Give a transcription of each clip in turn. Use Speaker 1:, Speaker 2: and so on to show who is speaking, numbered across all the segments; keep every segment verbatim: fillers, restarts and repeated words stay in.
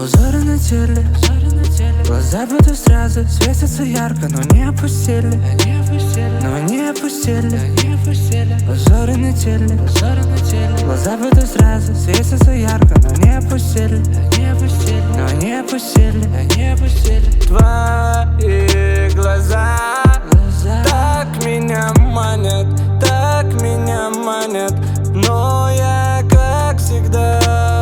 Speaker 1: Узоры на теле, глаза будто сразу светятся ярко, но не опустили, но не опустили. Узоры на теле, глаза будто сразу светятся ярко, но не опустили, но не опустили.
Speaker 2: Твои глаза так меня манят, так меня манят, но я, как всегда,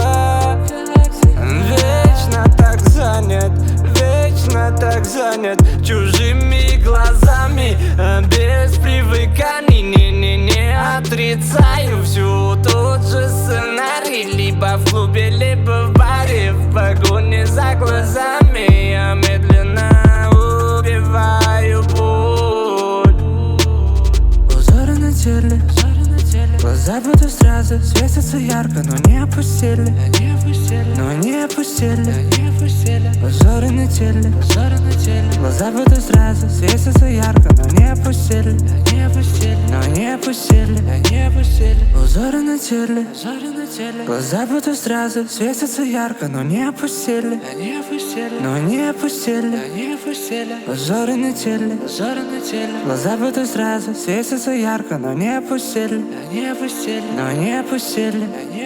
Speaker 2: вечно так занят, вечно так занят чужими глазами, без привыканий. Не-не-не отрицаю всю тот же сценарий, либо в клубе, либо в баре, в погоне за глазами я медленно убиваю боль.
Speaker 1: Узоры на теле, глаза будто сразу светятся ярко, но не опустили, но не опустили. Узоры на теле, глаза будто сразу светятся ярко, но не опустили, но не опустили. Узоры на теле, глаза будто сразу светятся ярко, но не опустили, но не опустили. Узоры на теле, глаза будто сразу светятся ярко, но не опустили, но не опустили.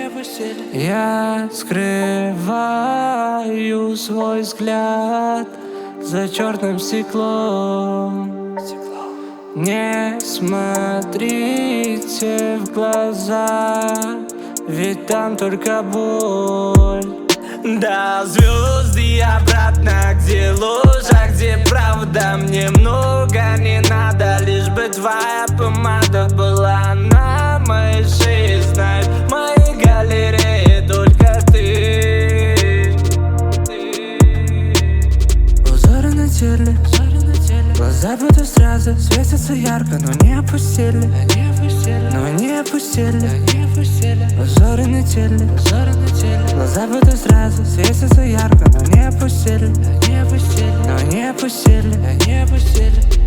Speaker 1: Я скрываю свой взгляд за черным стеклом. Не смотрите в глаза, ведь там только боль. До звезд и обратно, где ложь, а где правда. Мне много не надо, лишь бы твоя помада была на моей шее. Знаешь, в моей галерее только ты. Узоры на теле, глаза будто сразу светятся ярко, но не опустили, но не опустили. Узоры на теле, глаза будто сразу светятся ярко, но не опустили, но не опустили.